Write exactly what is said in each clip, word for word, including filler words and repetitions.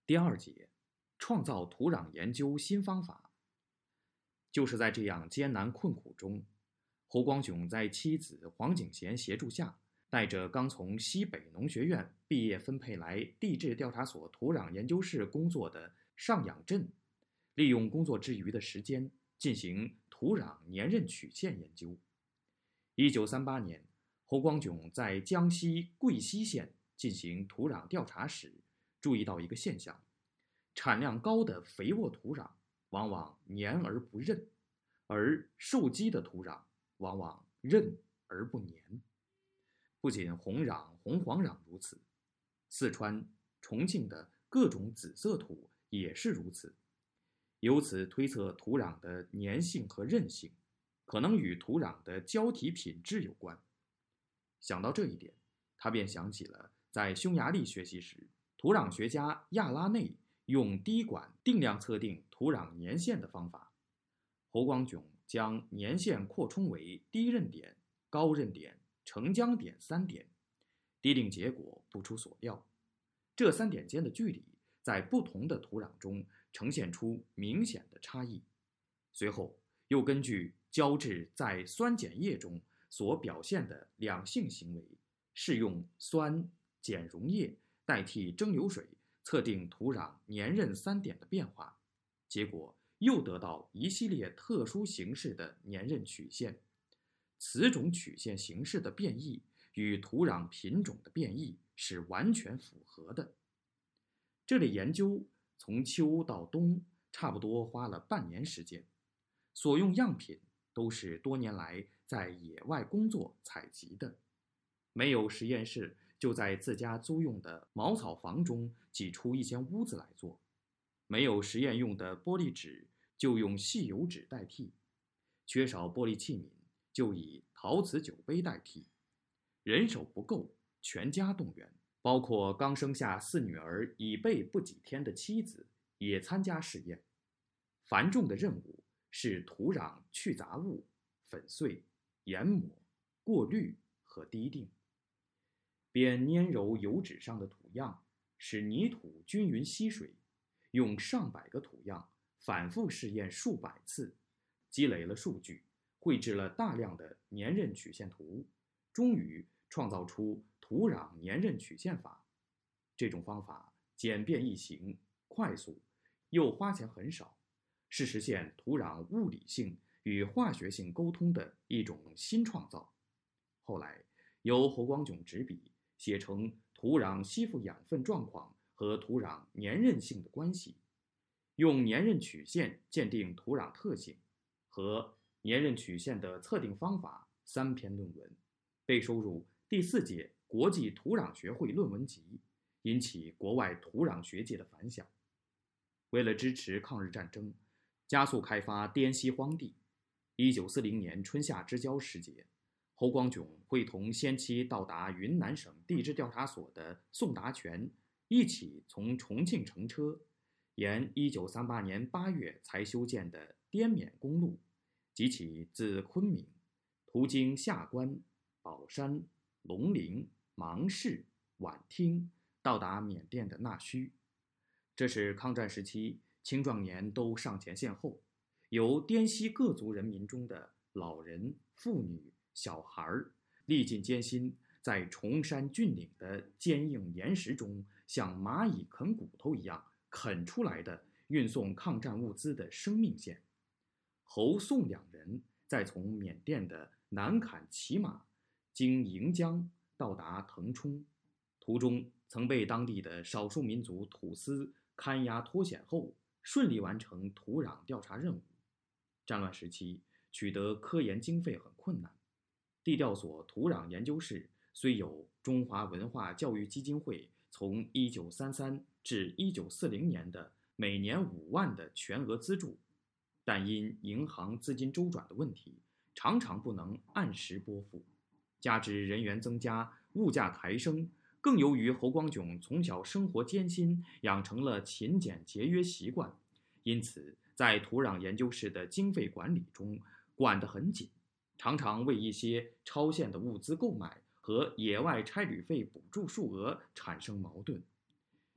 第二节，创造土壤研究新方法。就是在这样艰难困苦中，侯光炯在妻子黄景贤协助下，带着刚从西北农学院毕业分配来地质调查所土壤研究室工作的上养镇，利用工作之余的时间进行土壤粘韧曲线研究。一九三八年，侯光炯在江西贵溪县进行土壤调查时，注意到一个现象：产量高的肥沃土壤往往粘而不韧，而受积的土壤往往韧而不粘。不仅红壤、红黄壤如此，四川、重庆的各种紫色土也是如此。由此推测，土壤的粘性和韧性可能与土壤的胶体品质有关。想到这一点，他便想起了在匈牙利学习时，土壤学家亚拉内用滴管定量测定土壤粘线的方法。侯光炯将粘线扩充为低韧点、高韧点、澄浆点三点，滴定结果不出所料，这三点间的距离在不同的土壤中呈现出明显的差异。随后又根据胶质在酸碱液中所表现的两性行为，试用酸碱溶液代替蒸馏水测定土壤粘韧三点的变化，结果又得到一系列特殊形式的粘韧曲线。此种曲线形式的变异与土壤品种的变异是完全符合的。这类研究从秋到冬差不多花了半年时间，所用样品都是多年来在野外工作采集的，没有实验室，就在自家租用的茅草房中挤出一间屋子来做。没有实验用的玻璃纸，就用细油纸代替；缺少玻璃器皿，就以陶瓷酒杯代替。人手不够，全家动员，包括刚生下四女儿已备不几天的妻子也参加试验。繁重的任务是土壤去杂物、粉碎、研磨、过滤和滴定，便粘揉油纸上的土样，使泥土均匀吸水，用上百个土样反复试验数百次，积累了数据，绘制了大量的粘韧曲线图，终于创造出土壤粘韧曲线法。这种方法简便易行，快速，又花钱很少，是实现土壤物理性与化学性沟通的一种新创造。后来由侯光炯执笔写成土壤吸附养分状况和土壤粘韧性的关系，用粘韧曲线鉴定土壤特性和粘韧曲线的测定方法三篇论文，被收入第四届国际土壤学会论文集，引起国外土壤学界的反响。为了支持抗日战争，加速开发滇西荒地，一九四零年春夏之交时节，侯光炯会同先期到达云南省地质调查所的宋达全一起从重庆乘车，沿一九三八年八月才修建的滇缅公路，即起自昆明，途经下关、保山、龙陵、芒市、畹町，到达缅甸的纳须。这是抗战时期青壮年都上前线后，由滇西各族人民中的老人、妇女、小孩历尽艰辛，在崇山峻岭的坚硬岩石中像蚂蚁啃骨头一样啃出来的运送抗战物资的生命线。侯宋两人再从缅甸的南坎骑马经盈江到达腾冲，途中曾被当地的少数民族土司看押脱险后，顺利完成土壤调查任务。战乱时期取得科研经费很困难，地调所土壤研究室虽有中华文化教育基金会从一九三三至一九四零年的每年五万的全额资助，但因银行资金周转的问题，常常不能按时拨付，加之人员增加，物价抬升，更由于侯光炯从小生活艰辛，养成了勤俭节约习惯，因此在土壤研究室的经费管理中管得很紧，常常为一些超限的物资购买和野外差旅费补助数额产生矛盾。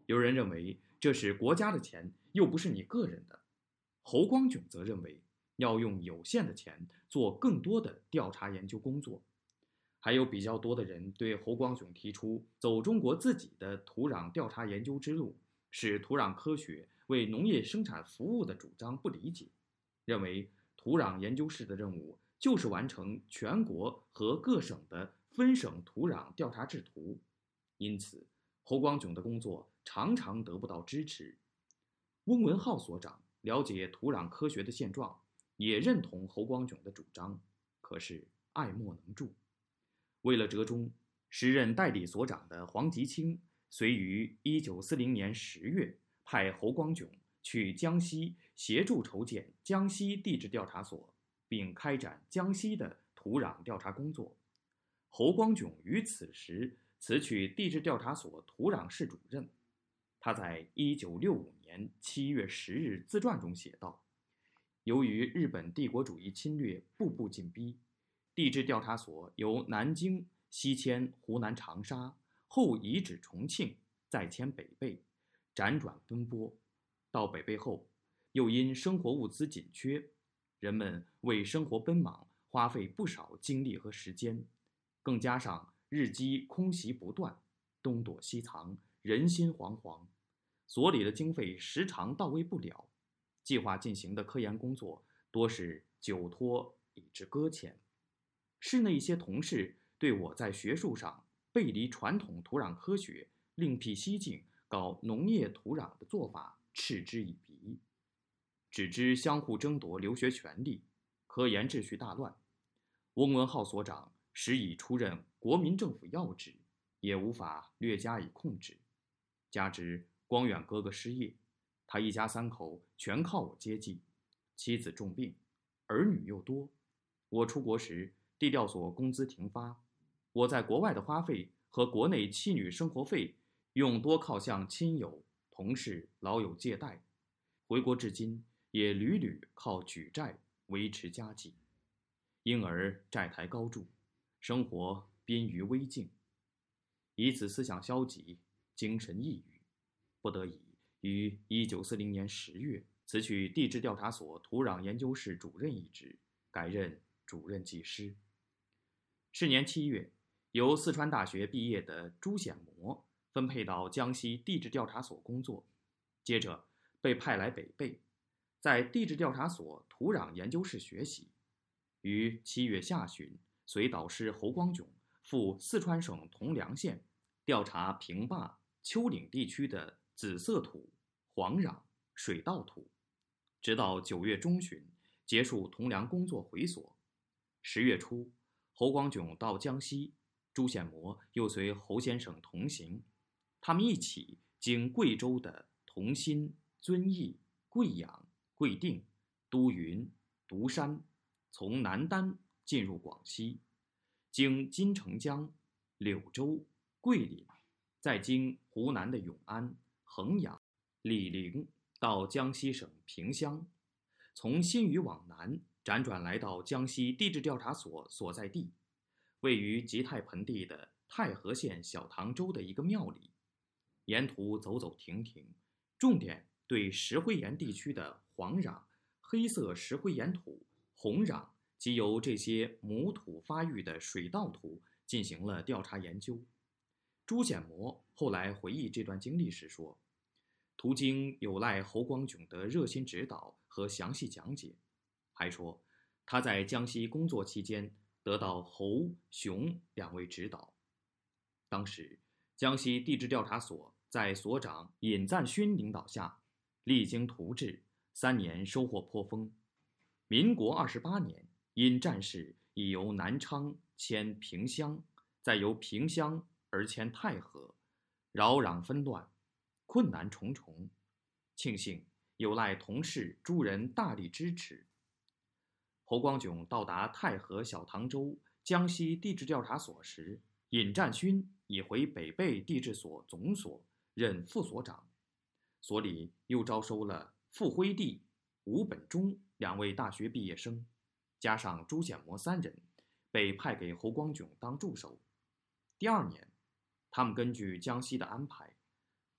有人认为这是国家的钱，又不是你个人的。侯光炯则认为要用有限的钱做更多的调查研究工作。还有比较多的人对侯光炯提出走中国自己的土壤调查研究之路，使土壤科学为农业生产服务的主张不理解，认为土壤研究室的任务就是完成全国和各省的分省土壤调查制图，因此侯光炯的工作常常得不到支持。翁文浩所长了解土壤科学的现状，也认同侯光炯的主张，可是爱莫能助。为了折中，时任代理所长的黄吉清遂于一九四零年十月派侯光炯去江西协助筹建江西地质调查所，并开展江西的土壤调查工作。侯光炯于此时辞去地质调查所土壤室主任。他在一九六五年七月十日自传中写道：由于日本帝国主义侵略步步紧逼，地质调查所由南京西迁湖南长沙，后移至重庆，再迁北碚，辗转奔波。到北碚后，又因生活物资紧缺，人们为生活奔忙，花费不少精力和时间，更加上日积空袭不断，东躲西藏，人心惶惶，所里的经费时常到位不了，计划进行的科研工作多是久拖以致搁浅。室内一些同事对我在学术上背离传统土壤科学，另辟蹊径搞农业土壤的做法嗤之以鼻，只知相互争夺留学权利，科研秩序大乱。翁文浩所长时已出任国民政府要职，也无法略加以控制。加之光远哥哥失业，他一家三口全靠我接济，妻子重病，儿女又多。我出国时，地调所工资停发，我在国外的花费和国内妻女生活费用多靠向亲友、同事、老友借贷，回国至今也屡屡靠举债维持家计，因而债台高筑，生活濒于危境。以此思想消极，精神抑郁，不得已于一九四零年十月辞去地质调查所土壤研究室主任一职，改任主任技师。是年七月，由四川大学毕业的朱显模分配到江西地质调查所工作，接着被派来北碚，在地质调查所土壤研究室学习。于七月下旬，随导师侯光炯赴四川省铜梁县调查平坝、丘陵地区的紫色土、黄壤、水稻土，直到九月中旬结束铜梁工作回所。十月初，侯光炯到江西，朱显模又随侯先生同行，他们一起经贵州的同心、遵义、贵阳、贵定、都匀、独山，从南丹进入广西，经金城江、柳州、桂林，再经湖南的永安、衡阳、醴陵到江西省萍乡，从新余往南辗转来到江西地质调查所所在地，位于吉泰盆地的太和县小塘州的一个庙里。沿途走走停停，重点对石灰岩地区的黄壤、黑色石灰岩土、红壤及由这些母土发育的水稻土进行了调查研究。朱显模后来回忆这段经历时说，途经有赖侯光炯的热心指导和详细讲解，还说他在江西工作期间得到侯、熊两位指导。当时江西地质调查所在所长尹赞勋领导下，励精图治，三年收获颇丰。民国二十八年，因战事已由南昌迁萍乡，再由萍乡而迁太和，扰攘纷乱，困难重重。庆幸有赖同事诸人大力支持。侯光炯到达太和小塘州江西地质调查所时，尹占勋已回北碚地质所总所任副所长，所里又招收了傅辉第、吴本忠两位大学毕业生，加上朱显模三人，被派给侯光炯当助手。第二年，他们根据江西的安排，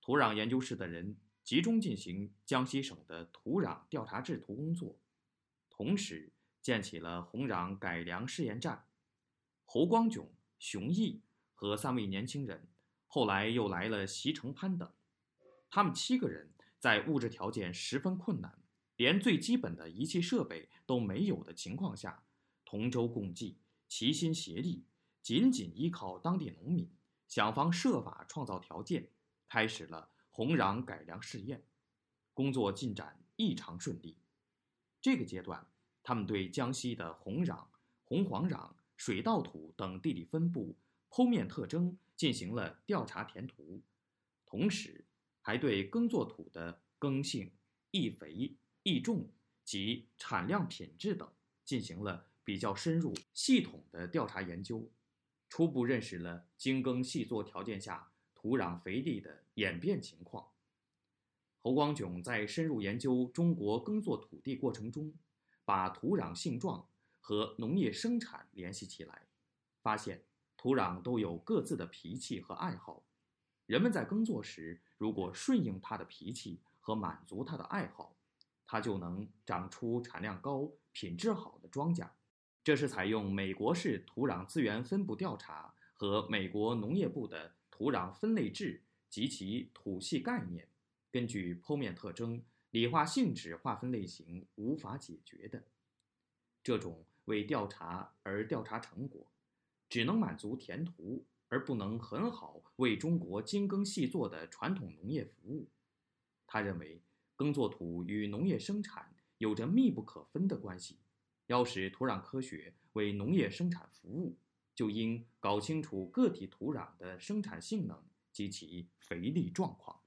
土壤研究室的人集中进行江西省的土壤调查制图工作，同时建起了红壤改良试验站。侯光炯、熊毅和三位年轻人，后来又来了席承潘等。他们七个人在物质条件十分困难，连最基本的仪器设备都没有的情况下，同舟共济，齐心协力，紧紧依靠当地农民，想方设法创造条件，开始了红壤改良试验。工作进展异常顺利。这个阶段，他们对江西的红壤、红黄壤、水稻土等地理分布、剖面特征进行了调查填图，同时还对耕作土的耕性、易肥、易种及产量品质等进行了比较深入、系统的调查研究，初步认识了精耕细作条件下土壤肥力的演变情况。侯光炯在深入研究中国耕作土地过程中，把土壤性状和农业生产联系起来，发现土壤都有各自的脾气和爱好，人们在耕作时如果顺应它的脾气和满足它的爱好，它就能长出产量高、品质好的庄稼。这是采用美国式土壤资源分布调查和美国农业部的土壤分类制及其土系概念，根据剖面特征、理化性质划分类型无法解决的。这种为调查而调查成果，只能满足填图，而不能很好为中国精耕细作的传统农业服务。他认为，耕作土与农业生产有着密不可分的关系，要使土壤科学为农业生产服务，就应搞清楚个体土壤的生产性能及其肥力状况。